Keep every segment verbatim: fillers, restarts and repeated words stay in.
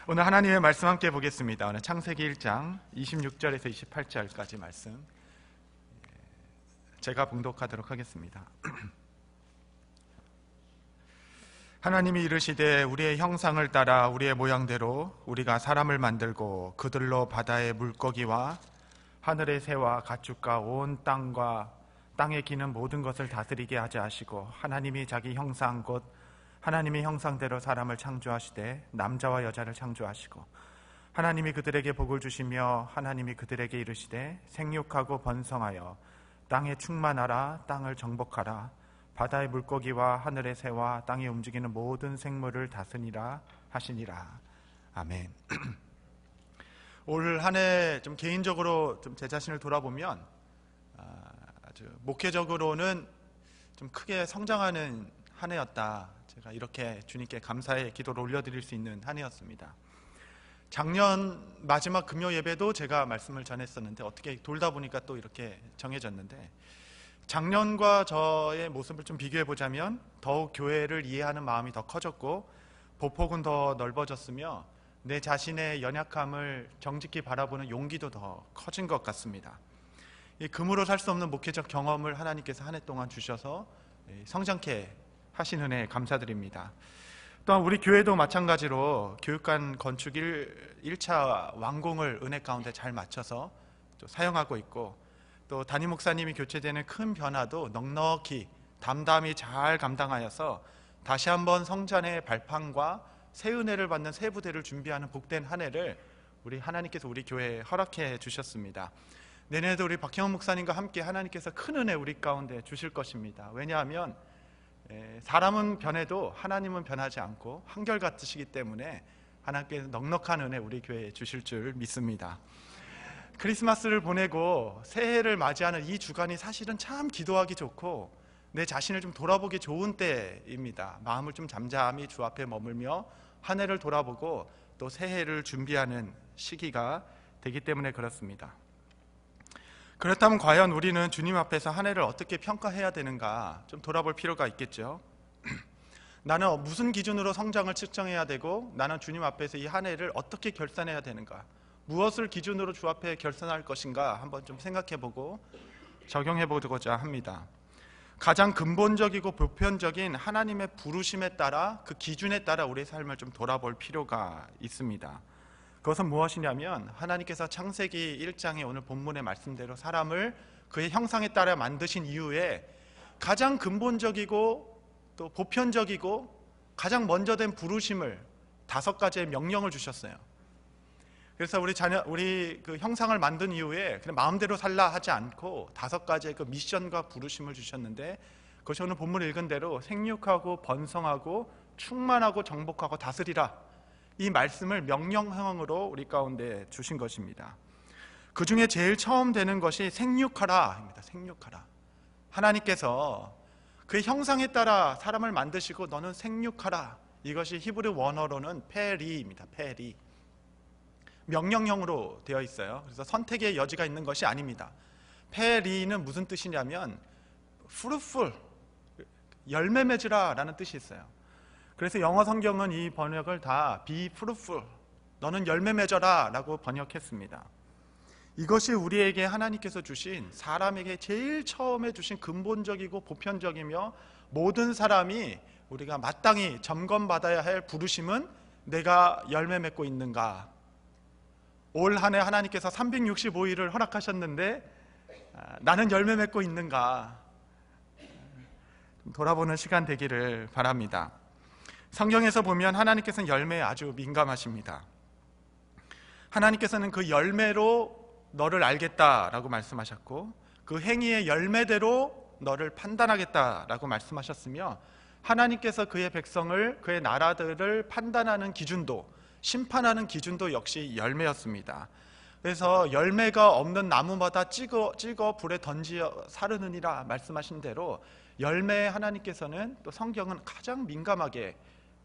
오늘 하나님의 말씀 함께 보겠습니다. 오늘 창세기 일 장 이십육 절에서 이십팔 절까지 말씀 제가 봉독하도록 하겠습니다. 하나님이 이르시되 우리의 형상을 따라 우리의 모양대로 우리가 사람을 만들고 그들로 바다의 물고기와 하늘의 새와 가축과 온 땅과 땅에 기는 모든 것을 다스리게 하자 하시고, 하나님이 자기 형상 곧 하나님의 형상대로 사람을 창조하시되 남자와 여자를 창조하시고, 하나님이 그들에게 복을 주시며 하나님이 그들에게 이르시되 생육하고 번성하여 땅에 충만하라, 땅을 정복하라, 바다의 물고기와 하늘의 새와 땅에 움직이는 모든 생물을 다스리라 하시니라. 아멘. 올 한 해 좀 개인적으로 좀 제 자신을 돌아보면 아주 목회적으로는 좀 크게 성장하는 한 해였다. 제가 이렇게 주님께 감사의 기도를 올려드릴 수 있는 한 해였습니다. 작년 마지막 금요 예배도 제가 말씀을 전했었는데 어떻게 돌다 보니까 또 이렇게 정해졌는데, 작년과 저의 모습을 좀 비교해 보자면 더욱 교회를 이해하는 마음이 더 커졌고 보폭은 더 넓어졌으며 내 자신의 연약함을 정직히 바라보는 용기도 더 커진 것 같습니다. 이 금으로 살 수 없는 목회적 경험을 하나님께서 한 해 동안 주셔서 성장케 하신 은혜에 감사드립니다. 또한 우리 교회도 마찬가지로 교육관 건축 일 차 완공을 은혜 가운데 잘 맞춰서 또 사용하고 있고, 또 담임 목사님이 교체되는 큰 변화도 넉넉히 담담히 잘 감당하여서 다시 한번 성전의 발판과 새 은혜를 받는 새 부대를 준비하는 복된 한 해를 우리 하나님께서 우리 교회에 허락해 주셨습니다. 내년에도 우리 박형훈 목사님과 함께 하나님께서 큰 은혜 우리 가운데 주실 것입니다. 왜냐하면 사람은 변해도 하나님은 변하지 않고 한결같으시기 때문에 하나님께서 넉넉한 은혜 우리 교회에 주실 줄 믿습니다. 크리스마스를 보내고 새해를 맞이하는 이 주간이 사실은 참 기도하기 좋고 내 자신을 좀 돌아보기 좋은 때입니다. 마음을 좀 잠잠히 주 앞에 머물며 한 해를 돌아보고 또 새해를 준비하는 시기가 되기 때문에 그렇습니다. 그렇다면 과연 우리는 주님 앞에서 한 해를 어떻게 평가해야 되는가 좀 돌아볼 필요가 있겠죠. 나는 무슨 기준으로 성장을 측정해야 되고 나는 주님 앞에서 이 한 해를 어떻게 결산해야 되는가, 무엇을 기준으로 주 앞에 결산할 것인가 한번 좀 생각해보고 적용해보고자 합니다. 가장 근본적이고 보편적인 하나님의 부르심에 따라, 그 기준에 따라 우리의 삶을 좀 돌아볼 필요가 있습니다. 그것은 무엇이냐면 하나님께서 창세기 일 장의 오늘 본문의 말씀대로 사람을 그의 형상에 따라 만드신 이후에 가장 근본적이고 또 보편적이고 가장 먼저 된 부르심을 다섯 가지의 명령을 주셨어요. 그래서 우리 자녀, 우리 그 형상을 만든 이후에 그냥 마음대로 살라 하지 않고 다섯 가지의 그 미션과 부르심을 주셨는데, 그것이 오늘 본문을 읽은 대로 생육하고 번성하고 충만하고 정복하고 다스리라, 이 말씀을 명령형으로 우리 가운데 주신 것입니다. 그 중에 제일 처음 되는 것이 생육하라입니다. 생육하라. 하나님께서 그의 형상에 따라 사람을 만드시고 너는 생육하라. 이것이 히브리 원어로는 페리입니다. 페리. 명령형으로 되어 있어요. 그래서 선택의 여지가 있는 것이 아닙니다. 페리는 무슨 뜻이냐면 fruitful, 열매 맺으라 라는 뜻이 있어요. 그래서 영어 성경은 이 번역을 다 be fruitful, 너는 열매 맺어라 라고 번역했습니다. 이것이 우리에게 하나님께서 주신, 사람에게 제일 처음에 주신 근본적이고 보편적이며 모든 사람이 우리가 마땅히 점검받아야 할 부르심은 내가 열매 맺고 있는가. 올 한 해 하나님께서 삼백육십오 일을 허락하셨는데 나는 열매 맺고 있는가 돌아보는 시간 되기를 바랍니다. 성경에서 보면 하나님께서는 열매에 아주 민감하십니다. 하나님께서는 그 열매로 너를 알겠다라고 말씀하셨고 그 행위의 열매대로 너를 판단하겠다라고 말씀하셨으며, 하나님께서 그의 백성을, 그의 나라들을 판단하는 기준도, 심판하는 기준도 역시 열매였습니다. 그래서 열매가 없는 나무마다 찍어, 찍어 불에 던지어 사르느니라 말씀하신 대로 열매에 하나님께서는, 또 성경은 가장 민감하게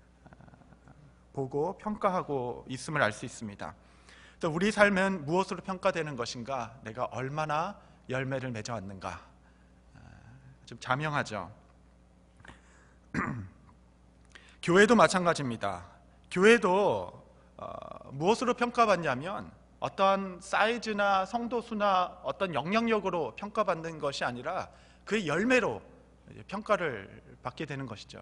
보고 평가하고 있음을 알 수 있습니다. 또 우리 삶은 무엇으로 평가되는 것인가, 내가 얼마나 열매를 맺어왔는가, 좀 자명하죠. 교회도 마찬가지입니다. 교회도 어, 무엇으로 평가받냐면 어떤 사이즈나 성도수나 어떤 영향력으로 평가받는 것이 아니라 그의 열매로 평가를 받게 되는 것이죠.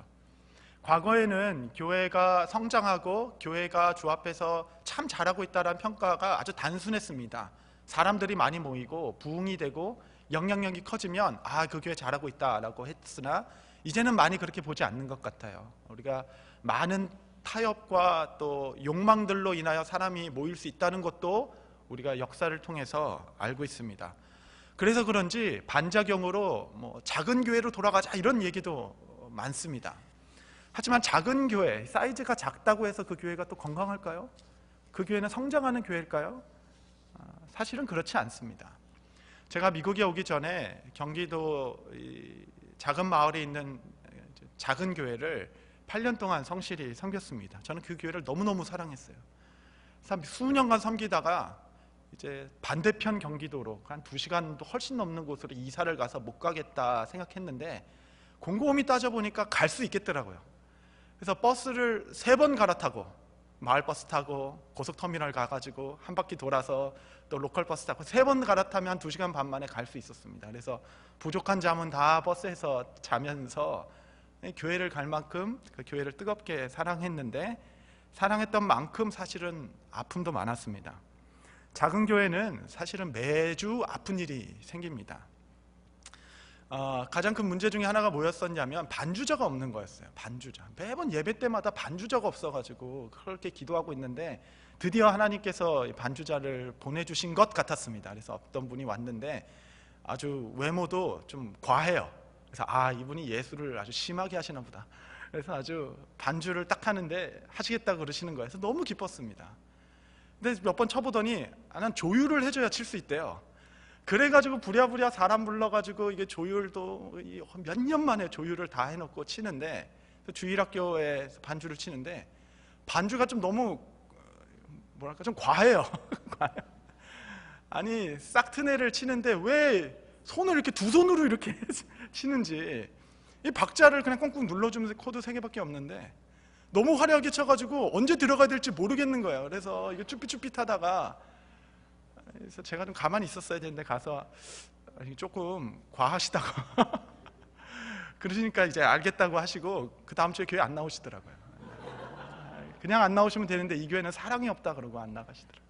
과거에는 교회가 성장하고 교회가 주 앞에서 참 잘하고 있다는 평가가 아주 단순했습니다. 사람들이 많이 모이고 부흥이 되고 영향력이 커지면 아, 그 교회 잘하고 있다라고 했으나 이제는 많이 그렇게 보지 않는 것 같아요. 우리가 많은 타협과 또 욕망들로 인하여 사람이 모일 수 있다는 것도 우리가 역사를 통해서 알고 있습니다. 그래서 그런지 반작용으로 뭐 작은 교회로 돌아가자 이런 얘기도 많습니다. 하지만 작은 교회, 사이즈가 작다고 해서 그 교회가 또 건강할까요? 그 교회는 성장하는 교회일까요? 사실은 그렇지 않습니다. 제가 미국에 오기 전에 경기도 작은 마을에 있는 작은 교회를 팔 년 동안 성실히 섬겼습니다. 저는 그 교회를 너무너무 사랑했어요. 수년간 섬기다가 이제 반대편 경기도로 한 두 시간도 훨씬 넘는 곳으로 이사를 가서 못 가겠다 생각했는데 곰곰이 따져보니까 갈 수 있겠더라고요. 그래서 버스를 세 번 갈아타고 마을버스 타고 고속터미널 가가지고 한 바퀴 돌아서 또 로컬버스 타고 세 번 갈아타면 한 두 시간 반 만에 갈 수 있었습니다. 그래서 부족한 잠은 다 버스에서 자면서 교회를 갈 만큼 그 교회를 뜨겁게 사랑했는데 사랑했던 만큼 사실은 아픔도 많았습니다. 작은 교회는 사실은 매주 아픈 일이 생깁니다. 어, 가장 큰 문제 중에 하나가 뭐였었냐면 반주자가 없는 거였어요. 반주자. 매번 예배 때마다 반주자가 없어가지고 그렇게 기도하고 있는데 드디어 하나님께서 반주자를 보내주신 것 같았습니다. 그래서 어떤 분이 왔는데 아주 외모도 좀 과해요. 그래서 아, 이분이 예수를 아주 심하게 하시나 보다. 그래서 아주 반주를 딱 하는데 하시겠다고 그러시는 거예요. 그래서 너무 기뻤습니다. 근데 몇 번 쳐보더니 아, 난 조율을 해줘야 칠 수 있대요. 그래가지고 부랴부랴 사람 불러가지고 이게 조율도 몇 년 만에 조율을 다 해놓고 치는데 주일학교에 반주를 치는데 반주가 좀 너무 뭐랄까 좀 과해요. 아니 싹트네를 치는데 왜 손을 이렇게 두 손으로 이렇게 치는지 이 박자를 그냥 꾹꾹 눌러주면서 코드 세 개밖에 없는데 너무 화려하게 쳐가지고 언제 들어가야 될지 모르겠는 거예요. 그래서 이거 쭈삣쭈삣하다가 그래서 제가 좀 가만히 있었어야 되는데 가서 조금 과하시다고 그러시니까 이제 알겠다고 하시고 그 다음 주에 교회 안 나오시더라고요. 그냥 안 나오시면 되는데 이 교회는 사랑이 없다 그러고 안 나가시더라고요.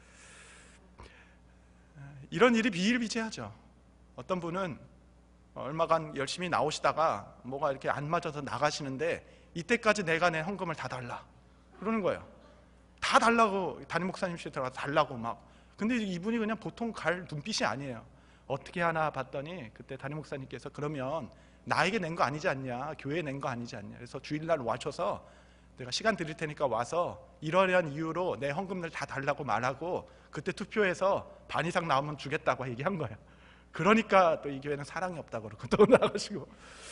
이런 일이 비일비재하죠. 어떤 분은 얼마간 열심히 나오시다가 뭐가 이렇게 안 맞아서 나가시는데 이때까지 내가 낸 헌금을 다 달라 그러는 거예요. 다 달라고 담임 목사님실 들어가서 달라고 막. 근데 이분이 그냥 보통 갈 눈빛이 아니에요. 어떻게 하나 봤더니 그때 담임 목사님께서 그러면 나에게 낸 거 아니지 않냐, 교회에 낸 거 아니지 않냐. 그래서 주일날 와셔서 내가 시간 드릴 테니까 와서 이러한 이유로 내 헌금을 다 달라고 말하고 그때 투표해서 반 이상 나오면 주겠다고 얘기한 거예요. 그러니까 또 이 교회는 사랑이 없다고 그러고 또 나가시고.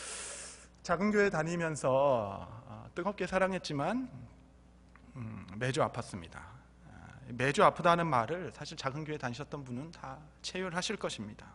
작은 교회 다니면서 뜨겁게 사랑했지만 음, 매주 아팠습니다. 매주 아프다는 말을 사실 작은 교회 다니셨던 분은 다 체휼하실 것입니다.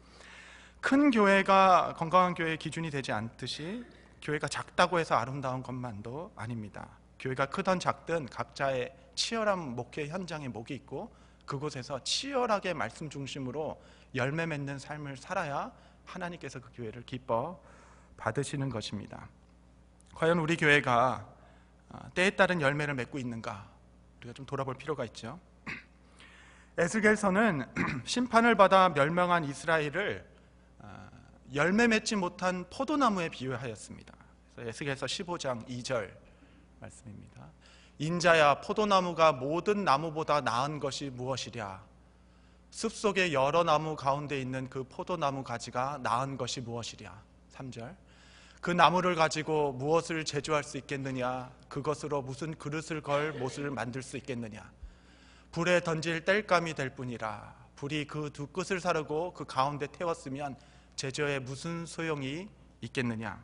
큰 교회가 건강한 교회의 기준이 되지 않듯이 교회가 작다고 해서 아름다운 것만도 아닙니다. 교회가 크든 작든 각자의 치열한 목회 현장에 목이 있고 그곳에서 치열하게 말씀 중심으로 열매 맺는 삶을 살아야 하나님께서 그 교회를 기뻐 받으시는 것입니다. 과연 우리 교회가 때에 따른 열매를 맺고 있는가? 우리가 좀 돌아볼 필요가 있죠. 에스겔서는 심판을 받아 멸망한 이스라엘을 열매 맺지 못한 포도나무에 비유하였습니다. 그래서 에스겔서 십오 장 이 절 말씀입니다. 인자야, 포도나무가 모든 나무보다 나은 것이 무엇이랴? 숲속의 여러 나무 가운데 있는 그 포도나무 가지가 나은 것이 무엇이랴? 삼 절. 그 나무를 가지고 무엇을 제조할 수 있겠느냐? 그것으로 무슨 그릇을 걸 못을 만들 수 있겠느냐? 불에 던질 땔감이 될 뿐이라. 불이 그 두 끝을 사르고 그 가운데 태웠으면 제조에 무슨 소용이 있겠느냐?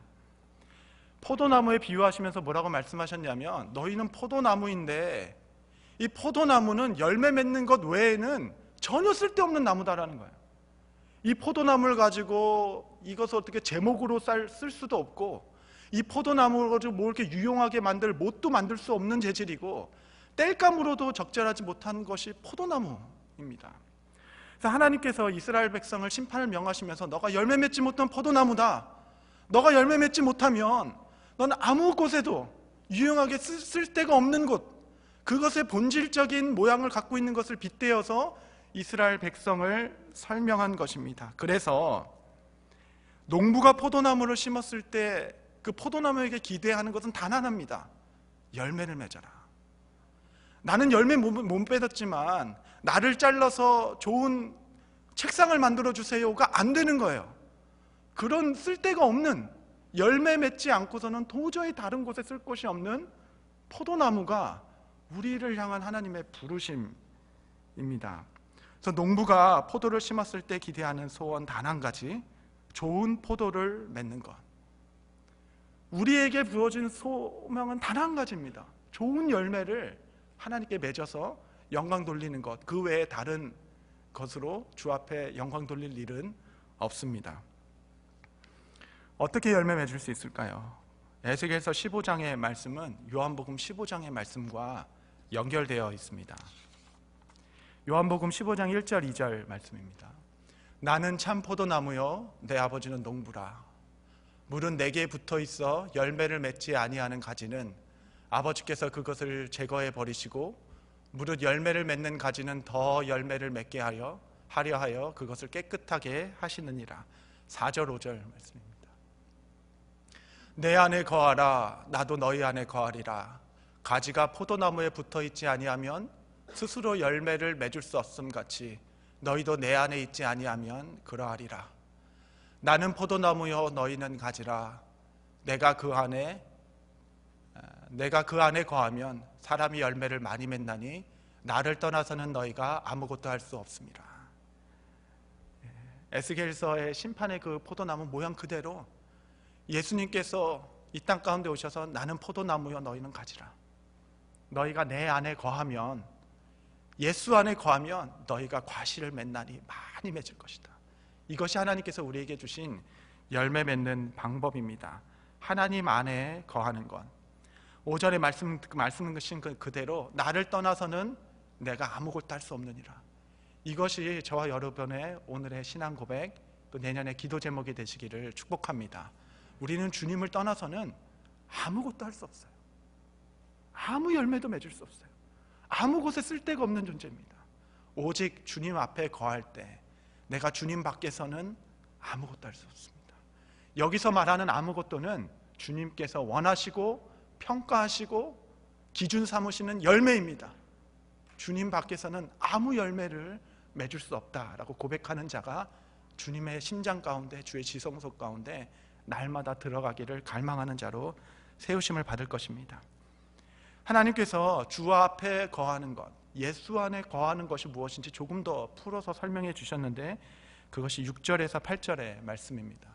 포도나무에 비유하시면서 뭐라고 말씀하셨냐면 너희는 포도나무인데 이 포도나무는 열매 맺는 것 외에는 전혀 쓸데없는 나무다라는 거예요. 이 포도나무를 가지고 이것을 어떻게 제목으로 쓸 수도 없고 이 포도나무를 가지고 뭐 이렇게 유용하게 만들 못도 만들 수 없는 재질이고 땔감으로도 적절하지 못한 것이 포도나무입니다. 그래서 하나님께서 이스라엘 백성을 심판을 명하시면서 너가 열매 맺지 못한 포도나무다. 너가 열매 맺지 못하면 넌 아무 곳에도 유용하게 쓸 데가 없는 곳, 그것의 본질적인 모양을 갖고 있는 것을 빗대어서 이스라엘 백성을 설명한 것입니다. 그래서 농부가 포도나무를 심었을 때 그 포도나무에게 기대하는 것은 단 하나입니다. 열매를 맺어라. 나는 열매 못 맺었지만 나를 잘라서 좋은 책상을 만들어 주세요가 안 되는 거예요. 그런 쓸데가 없는, 열매 맺지 않고서는 도저히 다른 곳에 쓸 곳이 없는 포도나무가 우리를 향한 하나님의 부르심입니다. 그래서 농부가 포도를 심었을 때 기대하는 소원 단 한 가지, 좋은 포도를 맺는 것. 우리에게 부어진 소명은 단 한 가지입니다. 좋은 열매를 하나님께 맺어서 영광 돌리는 것, 그 외에 다른 것으로 주 앞에 영광 돌릴 일은 없습니다. 어떻게 열매 맺을 수 있을까요? 에스겔서 십오 장의 말씀은 요한복음 십오 장의 말씀과 연결되어 있습니다. 요한복음 십오 장 일 절 이 절 말씀입니다. 나는 참 포도나무요 내 아버지는 농부라. 물은 내게 붙어 있어 열매를 맺지 아니하는 가지는 아버지께서 그것을 제거해 버리시고 무릇 열매를 맺는 가지는 더 열매를 맺게 하여 하려 하여 그것을 깨끗하게 하시느니라. 사 절 오 절 말씀입니다. 내 안에 거하라 나도 너희 안에 거하리라. 가지가 포도나무에 붙어 있지 아니하면 스스로 열매를 맺을 수 없음 같이 너희도 내 안에 있지 아니하면 그러하리라. 나는 포도나무요 너희는 가지라. 내가 그 안에 내가 그 안에 거하면 사람이 열매를 많이 맺나니 나를 떠나서는 너희가 아무것도 할 수 없습니다. 에스겔서의 심판의 그 포도나무 모양 그대로 예수님께서 이 땅 가운데 오셔서 나는 포도나무요 너희는 가지라. 너희가 내 안에 거하면, 예수 안에 거하면 너희가 과실을 맺나니 많이 맺을 것이다. 이것이 하나님께서 우리에게 주신 열매 맺는 방법입니다. 하나님 안에 거하는 것. 오 절에 말씀, 말씀하신 그대로 나를 떠나서는 내가 아무것도 할 수 없느니라. 이것이 저와 여러분의 오늘의 신앙 고백, 또 내년의 기도 제목이 되시기를 축복합니다. 우리는 주님을 떠나서는 아무것도 할 수 없어요. 아무 열매도 맺을 수 없어요. 아무 곳에 쓸데가 없는 존재입니다. 오직 주님 앞에 거할 때 내가 주님 밖에서는 아무것도 할 수 없습니다. 여기서 말하는 아무것도는 주님께서 원하시고 평가하시고 기준 삼으시는 열매입니다. 주님 밖에서는 아무 열매를 맺을 수 없다라고 고백하는 자가 주님의 심장 가운데, 주의 지성소 가운데 날마다 들어가기를 갈망하는 자로 세우심을 받을 것입니다. 하나님께서 주 앞에 거하는 것, 예수 안에 거하는 것이 무엇인지 조금 더 풀어서 설명해 주셨는데 그것이 육 절에서 팔 절의 말씀입니다.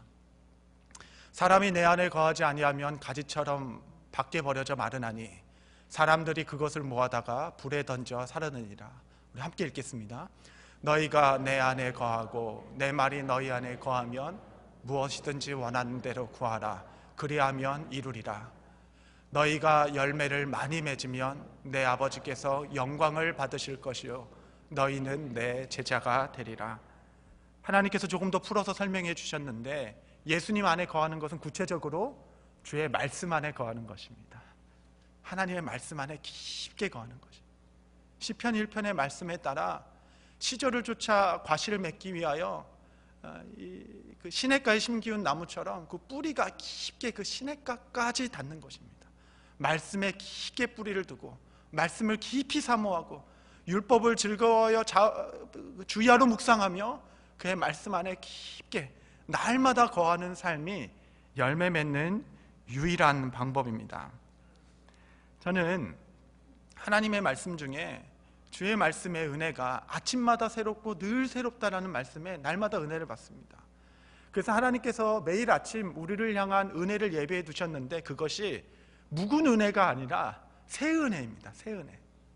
사람이 내 안에 거하지 아니하면 가지처럼 밖에 버려져 마르나니 사람들이 그것을 모아다가 불에 던져 사르느니라. 우리 함께 읽겠습니다. 너희가 내 안에 거하고 내 말이 너희 안에 거하면 무엇이든지 원하는 대로 구하라. 그리하면 이루리라. 너희가 열매를 많이 맺으면 내 아버지께서 영광을 받으실 것이요 너희는 내 제자가 되리라. 하나님께서 조금 더 풀어서 설명해 주셨는데 예수님 안에 거하는 것은 구체적으로 주의 말씀 안에 거하는 것입니다. 하나님의 말씀 안에 깊게 거하는 것입니다. 시편 일 편의 말씀에 따라 시절을 쫓아 과실을 맺기 위하여 그 시냇가에 심기운 나무처럼 그 뿌리가 깊게 그 시냇가까지 닿는 것입니다. 말씀에 깊게 뿌리를 두고 말씀을 깊이 사모하고 율법을 즐거워하여 주야로 묵상하며 그의 말씀 안에 깊게 날마다 거하는 삶이 열매 맺는 유일한 방법입니다. 저는 하나님의 말씀 중에 주의 말씀의 은혜가 아침마다 새롭고 늘 새롭다라는 말씀에 날마다 은혜를 받습니다. 그래서 하나님께서 매일 아침 우리를 향한 은혜를 예배해 두셨는데 그것이 묵은 은혜가 아니라 새 은혜입니다. 새 은혜.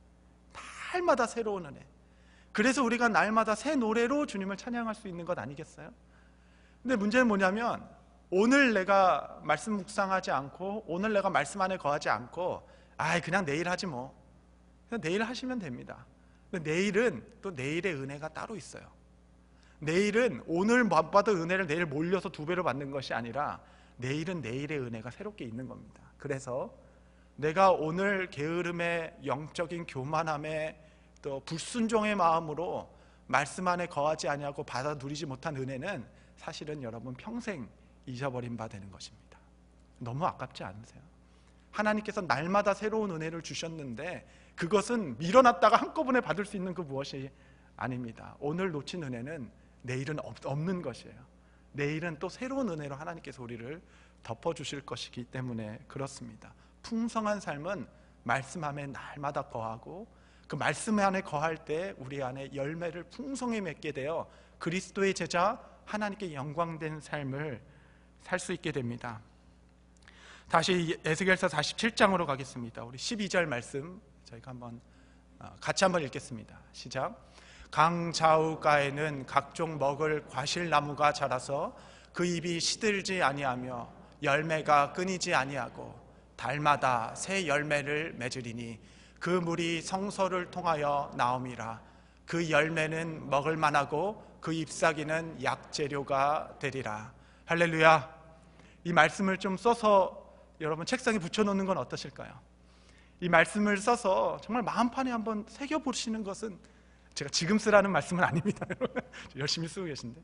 날마다 새로운 은혜. 그래서 우리가 날마다 새 노래로 주님을 찬양할 수 있는 것 아니겠어요? 근데 문제는 뭐냐면 오늘 내가 말씀 묵상하지 않고 오늘 내가 말씀 안에 거하지 않고 아이 그냥 내일 하지 뭐 내일 하시면 됩니다. 내일은 또 내일의 은혜가 따로 있어요. 내일은 오늘 못 받은 은혜를 내일 몰려서 두 배로 받는 것이 아니라 내일은 내일의 은혜가 새롭게 있는 겁니다. 그래서 내가 오늘 게으름의 영적인 교만함에 또 불순종의 마음으로 말씀 안에 거하지 아니하고 받아 누리지 못한 은혜는 사실은 여러분 평생 잊어버린 바 되는 것입니다. 너무 아깝지 않으세요? 하나님께서 날마다 새로운 은혜를 주셨는데 그것은 밀어놨다가 한꺼번에 받을 수 있는 그 무엇이 아닙니다. 오늘 놓친 은혜는 내일은 없는 것이에요. 내일은 또 새로운 은혜로 하나님께서 우리를 덮어주실 것이기 때문에 그렇습니다. 풍성한 삶은 말씀 안에 날마다 거하고 그 말씀 안에 거할 때 우리 안에 열매를 풍성히 맺게 되어 그리스도의 제자, 하나님께 영광된 삶을 살 수 있게 됩니다. 다시 에스겔서 사십칠 장으로 가겠습니다. 우리 십이 절 말씀 저희가 한번 같이 한번 읽겠습니다. 시작. 강 좌우가에는 각종 먹을 과실나무가 자라서 그 잎이 시들지 아니하며 열매가 끊이지 아니하고 달마다 새 열매를 맺으리니 그 물이 성소를 통하여 나옴이라. 그 열매는 먹을 만하고 그 잎사귀는 약재료가 되리라. 할렐루야. 이 말씀을 좀 써서 여러분 책상에 붙여놓는 건 어떠실까요? 이 말씀을 써서 정말 마음판에 한번 새겨보시는 것은, 제가 지금 쓰라는 말씀은 아닙니다. 열심히 쓰고 계신데,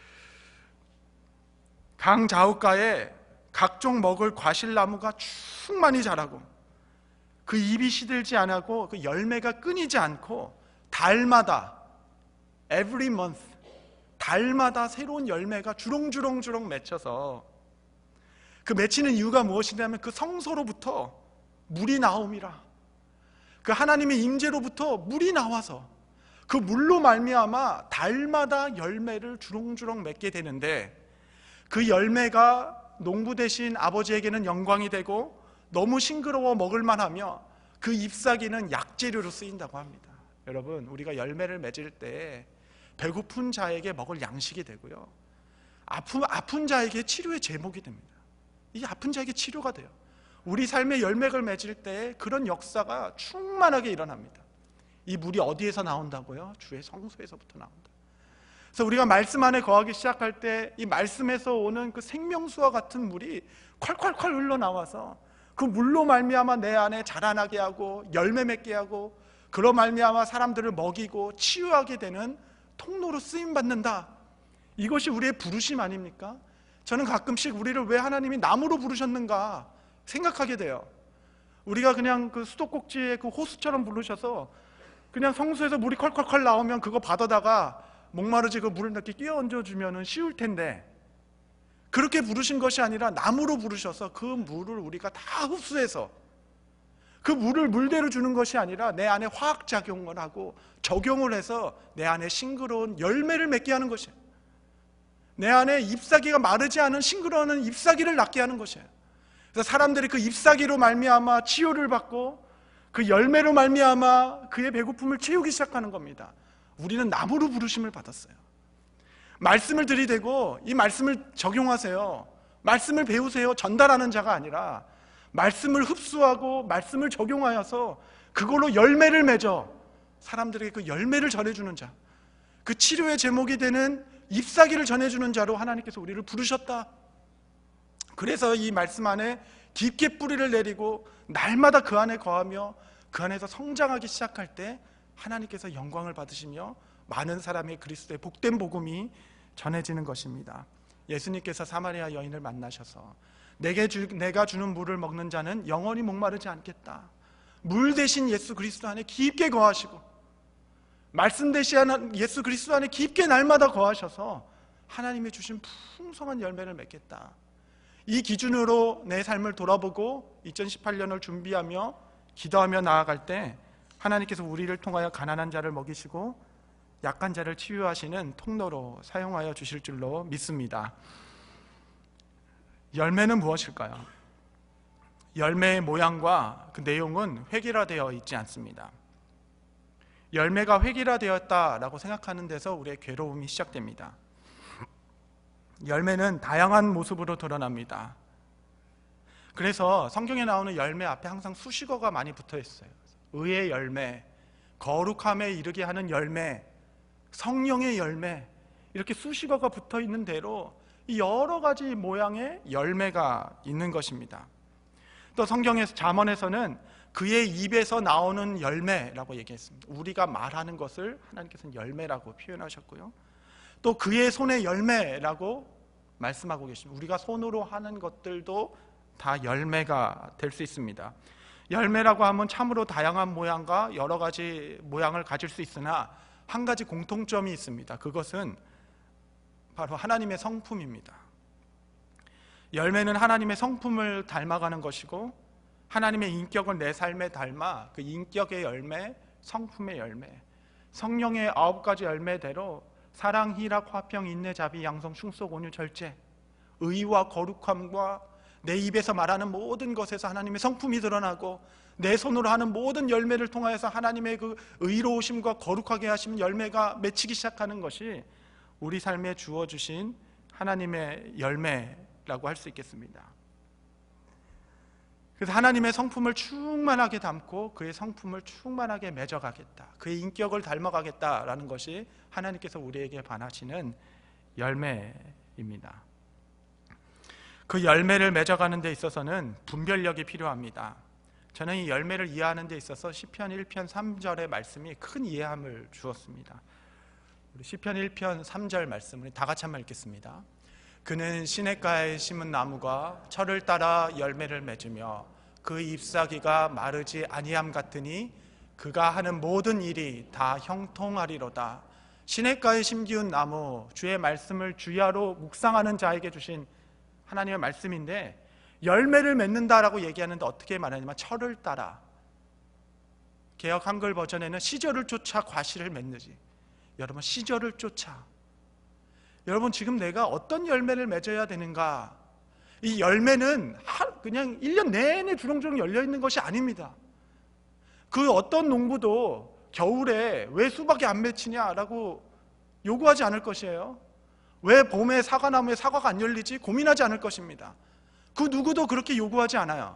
강 좌우가에 각종 먹을 과실나무가 충만히 자라고 그 잎이 시들지 않고 그 열매가 끊이지 않고 달마다 every month 달마다 새로운 열매가 주렁주렁주렁 맺혀서, 그 맺히는 이유가 무엇이냐면 그 성소로부터 물이 나옴이라. 그 하나님의 임재로부터 물이 나와서 그 물로 말미암아 달마다 열매를 주렁주렁 맺게 되는데, 그 열매가 농부 되신 아버지에게는 영광이 되고 너무 싱그러워 먹을 만하며 그 잎사귀는 약재료로 쓰인다고 합니다. 여러분, 우리가 열매를 맺을 때 배고픈 자에게 먹을 양식이 되고요, 아픈, 아픈 자에게 치료의 제목이 됩니다. 이 아픈 자에게 치료가 돼요. 우리 삶의 열매를 맺을 때 그런 역사가 충만하게 일어납니다. 이 물이 어디에서 나온다고요? 주의 성소에서부터 나온다. 그래서 우리가 말씀 안에 거하기 시작할 때 이 말씀에서 오는 그 생명수와 같은 물이 콸콸콸 흘러나와서 그 물로 말미암아 내 안에 자라나게 하고 열매 맺게 하고 그로 말미암아 사람들을 먹이고 치유하게 되는 통로로 쓰임받는다. 이것이 우리의 부르심 아닙니까? 저는 가끔씩 우리를 왜 하나님이 나무로 부르셨는가 생각하게 돼요. 우리가 그냥 그 수도꼭지에 그 호수처럼 부르셔서 그냥 성수에서 물이 콸콸콸 나오면 그거 받아다가 목마르지 그 물을 이렇게 끼워 얹어주면 쉬울 텐데, 그렇게 부르신 것이 아니라 나무로 부르셔서 그 물을 우리가 다 흡수해서 그 물을 물대로 주는 것이 아니라 내 안에 화학작용을 하고 적용을 해서 내 안에 싱그러운 열매를 맺게 하는 것이에요. 내 안에 잎사귀가 마르지 않은 싱그러운 잎사귀를 낳게 하는 것이에요. 그래서 사람들이 그 잎사귀로 말미암아 치유를 받고 그 열매로 말미암아 그의 배고픔을 채우기 시작하는 겁니다. 우리는 나무로 부르심을 받았어요. 말씀을 들이대고 이 말씀을 적용하세요. 말씀을 배우세요. 전달하는 자가 아니라 말씀을 흡수하고 말씀을 적용하여서 그걸로 열매를 맺어 사람들에게 그 열매를 전해주는 자, 그 치료의 제목이 되는 잎사귀를 전해주는 자로 하나님께서 우리를 부르셨다. 그래서 이 말씀 안에 깊게 뿌리를 내리고 날마다 그 안에 거하며 그 안에서 성장하기 시작할 때 하나님께서 영광을 받으시며 많은 사람의 그리스도의 복된 복음이 전해지는 것입니다. 예수님께서 사마리아 여인을 만나셔서 내게 주, 내가 주는 물을 먹는 자는 영원히 목마르지 않겠다. 물 대신 예수 그리스도 안에 깊게 거하시고 말씀 대신 예수 그리스도 안에 깊게 날마다 거하셔서 하나님이 주신 풍성한 열매를 맺겠다. 이 기준으로 내 삶을 돌아보고 이천십팔 년을 준비하며 기도하며 나아갈 때 하나님께서 우리를 통하여 가난한 자를 먹이시고 약한 자를 치유하시는 통로로 사용하여 주실 줄로 믿습니다. 열매는 무엇일까요? 열매의 모양과 그 내용은 획일화되어 있지 않습니다. 열매가 획일화되었다라고 생각하는 데서 우리의 괴로움이 시작됩니다. 열매는 다양한 모습으로 드러납니다. 그래서 성경에 나오는 열매 앞에 항상 수식어가 많이 붙어 있어요. 의의 열매, 거룩함에 이르게 하는 열매, 성령의 열매, 이렇게 수식어가 붙어 있는 대로 여러 가지 모양의 열매가 있는 것입니다. 또 성경에서, 잠언에서는 그의 입에서 나오는 열매라고 얘기했습니다. 우리가 말하는 것을 하나님께서는 열매라고 표현하셨고요, 또 그의 손의 열매라고 말씀하고 계십니다. 우리가 손으로 하는 것들도 다 열매가 될 수 있습니다. 열매라고 하면 참으로 다양한 모양과 여러 가지 모양을 가질 수 있으나 한 가지 공통점이 있습니다. 그것은 바로 하나님의 성품입니다. 열매는 하나님의 성품을 닮아가는 것이고, 하나님의 인격을 내 삶에 닮아 그 인격의 열매, 성품의 열매, 성령의 아홉 가지 열매대로 사랑, 희락, 화평, 인내, 자비, 양성, 충속, 온유, 절제, 의와 거룩함과 내 입에서 말하는 모든 것에서 하나님의 성품이 드러나고, 내 손으로 하는 모든 열매를 통하여서 하나님의 그 의로우심과 거룩하게 하시는 열매가 맺히기 시작하는 것이 우리 삶에 주어주신 하나님의 열매라고 할 수 있겠습니다. 그래서 하나님의 성품을 충만하게 담고 그의 성품을 충만하게 맺어가겠다, 그의 인격을 닮아가겠다라는 것이 하나님께서 우리에게 바라시는 열매입니다. 그 열매를 맺어가는 데 있어서는 분별력이 필요합니다. 저는 이 열매를 이해하는 데 있어서 시편 일 편 삼 절의 말씀이 큰 이해함을 주었습니다. 우리 시편 일 편 삼 절 말씀을 다 같이 한번 읽겠습니다. 그는 시냇가에 심은 나무가 철을 따라 열매를 맺으며 그 잎사귀가 마르지 아니함 같으니 그가 하는 모든 일이 다 형통하리로다. 시냇가에 심기운 나무, 주의 말씀을 주야로 묵상하는 자에게 주신 하나님의 말씀인데, 열매를 맺는다라고 얘기하는데 어떻게 말하냐면 철을 따라, 개역 한글 버전에는 시절을 쫓아 과실을 맺느지. 여러분, 시절을 쫓아, 여러분 지금 내가 어떤 열매를 맺어야 되는가? 이 열매는 그냥 일 년 내내 주렁주렁 열려있는 것이 아닙니다. 그 어떤 농부도 겨울에 왜 수박이 안 맺히냐라고 요구하지 않을 것이에요. 왜 봄에 사과나무에 사과가 안 열리지? 고민하지 않을 것입니다. 그 누구도 그렇게 요구하지 않아요.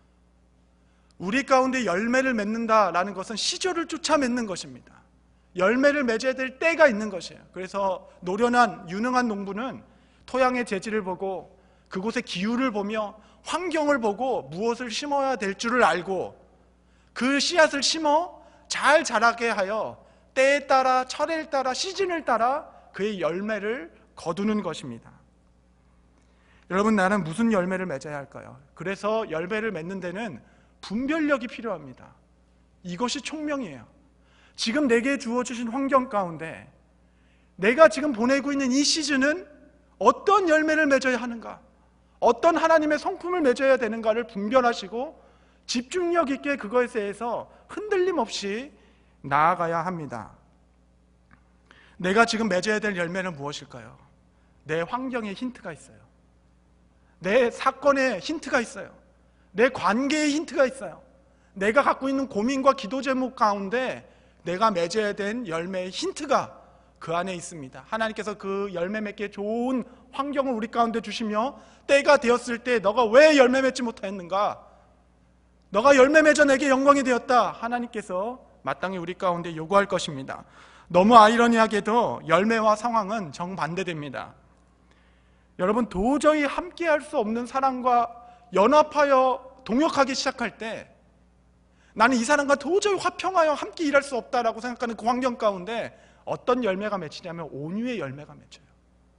우리 가운데 열매를 맺는다라는 것은 시절을 쫓아 맺는 것입니다. 열매를 맺어야 될 때가 있는 것이에요. 그래서 노련한 유능한 농부는 토양의 재질을 보고 그곳의 기후를 보며 환경을 보고 무엇을 심어야 될 줄을 알고 그 씨앗을 심어 잘 자라게 하여 때에 따라, 철에 따라, 시즌을 따라 그의 열매를 거두는 것입니다. 여러분, 나는 무슨 열매를 맺어야 할까요? 그래서 열매를 맺는 데는 분별력이 필요합니다. 이것이 총명이에요. 지금 내게 주어주신 환경 가운데 내가 지금 보내고 있는 이 시즌은 어떤 열매를 맺어야 하는가, 어떤 하나님의 성품을 맺어야 되는가를 분별하시고 집중력 있게 그것에 대해서 흔들림 없이 나아가야 합니다. 내가 지금 맺어야 될 열매는 무엇일까요? 내 환경에 힌트가 있어요. 내 사건에 힌트가 있어요. 내 관계에 힌트가 있어요. 내가 갖고 있는 고민과 기도 제목 가운데 내가 맺어야 된 열매의 힌트가 그 안에 있습니다. 하나님께서 그 열매 맺기에 좋은 환경을 우리 가운데 주시며 때가 되었을 때 너가 왜 열매 맺지 못하였는가, 너가 열매 맺어 내게 영광이 되었다, 하나님께서 마땅히 우리 가운데 요구할 것입니다. 너무 아이러니하게도 열매와 상황은 정반대됩니다. 여러분, 도저히 함께할 수 없는 사람과 연합하여 동역하기 시작할 때 나는 이 사람과 도저히 화평하여 함께 일할 수 없다라고 생각하는 그 환경 가운데 어떤 열매가 맺히냐면 온유의 열매가 맺혀요.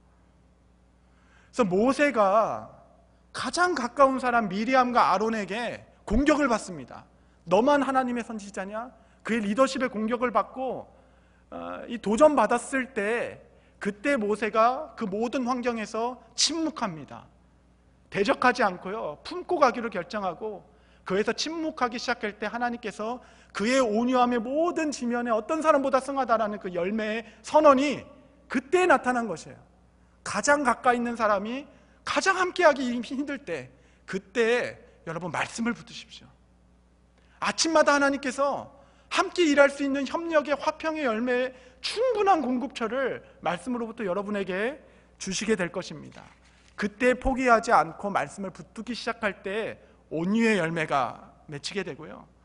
그래서 모세가 가장 가까운 사람 미리암과 아론에게 공격을 받습니다. 너만 하나님의 선지자냐? 그의 리더십에 공격을 받고 어, 이 도전받았을 때 그때 모세가 그 모든 환경에서 침묵합니다. 대적하지 않고요, 품고 가기로 결정하고 그에서 침묵하기 시작할 때 하나님께서 그의 온유함의 모든 지면에 어떤 사람보다 승하다라는 그 열매의 선언이 그때 나타난 것이에요. 가장 가까이 있는 사람이 가장 함께하기 힘들 때, 그때 여러분 말씀을 붙드십시오. 아침마다 하나님께서 함께 일할 수 있는 협력의 화평의 열매의 충분한 공급처를 말씀으로부터 여러분에게 주시게 될 것입니다. 그때 포기하지 않고 말씀을 붙들기 시작할 때 온유의 열매가 맺히게 되고요,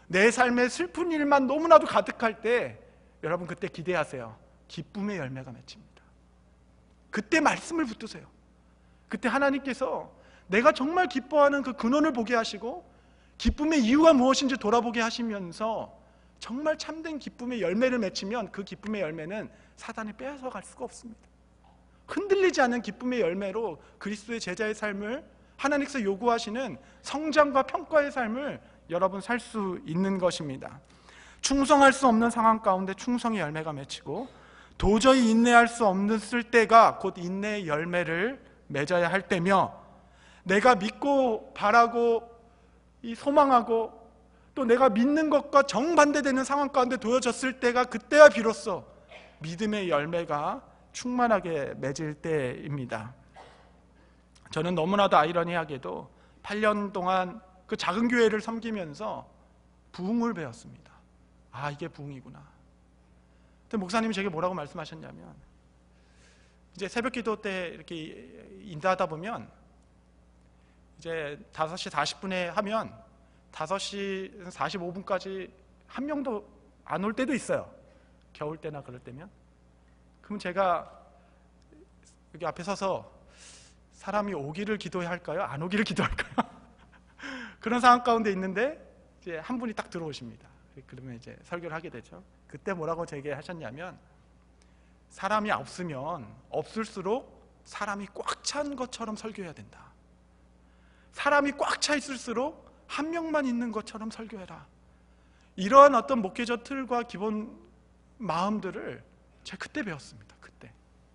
내 삶에 슬픈 일만 너무나도 가득할 때 여러분 그때 기대하세요. 기쁨의 열매가 맺힙니다. 그때 말씀을 붙드세요. 그때 하나님께서 내가 정말 기뻐하는 그 근원을 보게 하시고 기쁨의 이유가 무엇인지 돌아보게 하시면서 정말 참된 기쁨의 열매를 맺히면 그 기쁨의 열매는 사단이 빼앗아갈 수가 없습니다. 흔들리지 않는 기쁨의 열매로 그리스도의 제자의 삶을, 하나님께서 요구하시는 성장과 평가의 삶을 여러분 살 수 있는 것입니다. 충성할 수 없는 상황 가운데 충성의 열매가 맺히고 도저히 인내할 수 없을 때가 곧 인내의 열매를 맺어야 할 때며, 내가 믿고 바라고 이 소망하고 또 내가 믿는 것과 정반대되는 상황 가운데 놓여졌을 때가 그때야 비로소 믿음의 열매가 충만하게 맺을 때입니다. 저는 너무나도 아이러니하게도 팔 년 동안 그 작은 교회를 섬기면서 부흥을 배웠습니다. 아, 이게 부흥이구나. 근데 목사님이 제게 뭐라고 말씀하셨냐면, 이제 새벽 기도 때 이렇게 인도하다 보면 이제 다섯 시 사십 분에 하면 다섯 시 사십오 분까지 한 명도 안 올 때도 있어요. 겨울 때나 그럴 때면. 그럼 제가 여기 앞에 서서 사람이 오기를 기도해야 할까요? 안 오기를 기도할까요? 그런 상황 가운데 있는데 이제 한 분이 딱 들어오십니다. 그러면 이제 설교를 하게 되죠. 그때 뭐라고 제게 하셨냐면, 사람이 없으면 없을수록 사람이 꽉 찬 것처럼 설교해야 된다. 사람이 꽉 차 있을수록 한 명만 있는 것처럼 설교해라. 이러한 어떤 목회자 틀과 기본 마음들을 제가 그때 배웠습니다. 그때.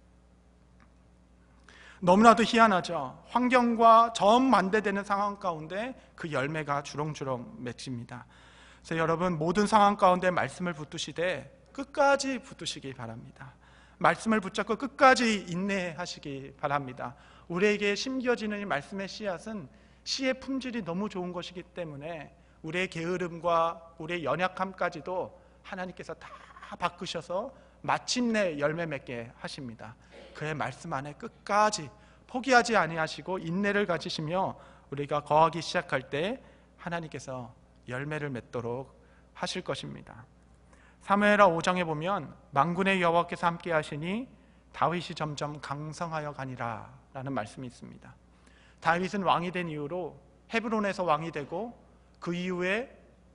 너무나도 희한하죠. 환경과 정반대되는 상황 가운데 그 열매가 주렁주렁 맺힙니다. 그래서 여러분, 모든 상황 가운데 말씀을 붙드시되 끝까지 붙드시기 바랍니다. 말씀을 붙잡고 끝까지 인내하시기 바랍니다. 우리에게 심겨지는 이 말씀의 씨앗은 씨의 품질이 너무 좋은 것이기 때문에 우리의 게으름과 우리의 연약함까지도 하나님께서 다 바꾸셔서 마침내 열매 맺게 하십니다. 그의 말씀 안에 끝까지 포기하지 아니하시고 인내를 가지시며 우리가 거하기 시작할 때 하나님께서 열매를 맺도록 하실 것입니다. 사무엘하 오 장에 보면 만군의 여호와께서 함께 하시니 다윗이 점점 강성하여 가니라 라는 말씀이 있습니다. 다윗은 왕이 된 이후로 헤브론에서 왕이 되고 그 이후에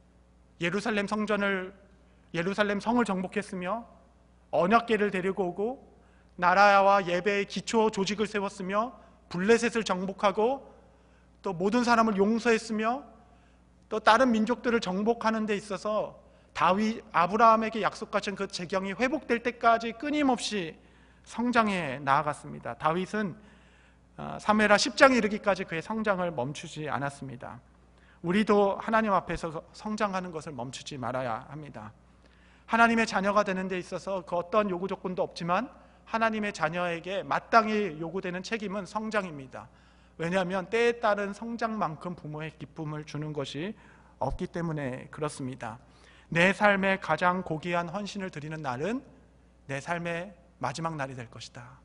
예루살렘 성전을 예루살렘 성을 정복했으며 언약궤를 데리고 오고 나라와 예배의 기초 조직을 세웠으며 블레셋을 정복하고 또 모든 사람을 용서했으며 또 다른 민족들을 정복하는 데 있어서 다윗 아브라함에게 약속하신 그 재경이 회복될 때까지 끊임없이 성장해 나아갔습니다. 다윗은 사무엘하 십 장에 이르기까지 그의 성장을 멈추지 않았습니다. 우리도 하나님 앞에서 성장하는 것을 멈추지 말아야 합니다. 하나님의 자녀가 되는 데 있어서 그 어떤 요구 조건도 없지만 하나님의 자녀에게 마땅히 요구되는 책임은 성장입니다. 왜냐하면 때에 따른 성장만큼 부모의 기쁨을 주는 것이 없기 때문에 그렇습니다. 내 삶의 가장 고귀한 헌신을 드리는 날은 내 삶의 마지막 날이 될 것이다.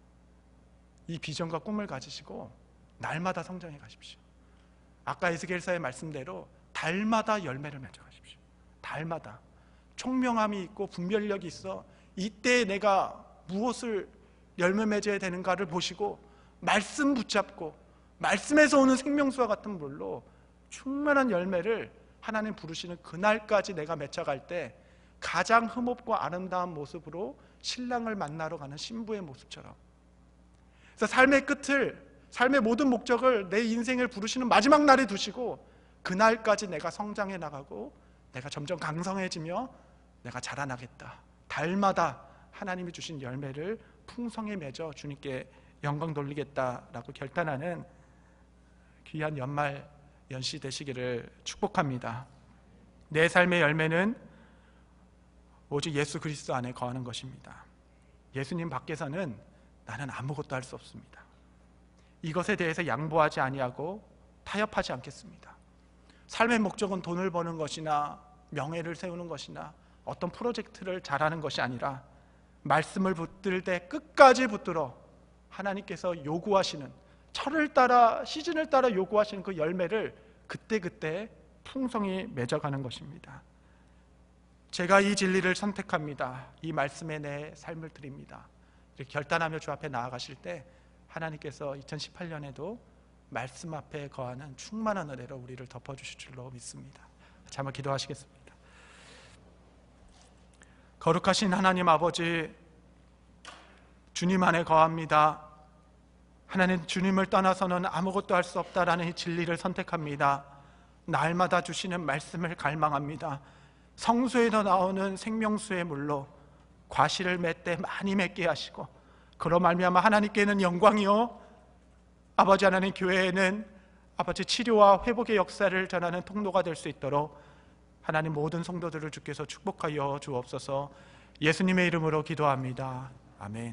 이 비전과 꿈을 가지시고 날마다 성장해 가십시오. 아까 에스겔서의 말씀대로 달마다 열매를 맺어 가십시오. 달마다 총명함이 있고 분별력이 있어 이때 내가 무엇을 열매 맺어야 되는가를 보시고 말씀 붙잡고 말씀에서 오는 생명수와 같은 물로 충만한 열매를 하나님 부르시는 그날까지 내가 맺어갈 때 가장 흠없고 아름다운 모습으로 신랑을 만나러 가는 신부의 모습처럼, 그래서 삶의 끝을, 삶의 모든 목적을 내 인생을 부르시는 마지막 날에 두시고 그날까지 내가 성장해 나가고 내가 점점 강성해지며 내가 자라나겠다. 달마다 하나님이 주신 열매를 풍성히 맺어 주님께 영광 돌리겠다라고 결단하는 귀한 연말 연시 되시기를 축복합니다. 내 삶의 열매는 오직 예수 그리스도 안에 거하는 것입니다. 예수님 밖에서는 나는 아무것도 할 수 없습니다. 이것에 대해서 양보하지 아니하고 타협하지 않겠습니다. 삶의 목적은 돈을 버는 것이나 명예를 세우는 것이나 어떤 프로젝트를 잘하는 것이 아니라 말씀을 붙들 때 끝까지 붙들어 하나님께서 요구하시는, 철을 따라 시즌을 따라 요구하시는 그 열매를 그때그때 풍성히 맺어가는 것입니다. 제가 이 진리를 선택합니다. 이 말씀에 내 삶을 드립니다. 이렇게 결단하며 주 앞에 나아가실 때 하나님께서 이천십팔 년에도 말씀 앞에 거하는 충만한 은혜로 우리를 덮어주실 줄로 믿습니다. 같이 한번 기도하시겠습니다. 거룩하신 하나님 아버지, 주님 안에 거합니다. 하나님, 주님을 떠나서는 아무것도 할 수 없다라는 이 진리를 선택합니다. 날마다 주시는 말씀을 갈망합니다. 성수에서 나오는 생명수의 물로 과실을 맺되 많이 맺게 하시고, 그로 말미암아 하나님께는 영광이요, 아버지 하나님, 교회에는 아버지 치료와 회복의 역사를 전하는 통로가 될 수 있도록 하나님, 모든 성도들을 주께서 축복하여 주옵소서. 예수님의 이름으로 기도합니다. 아멘.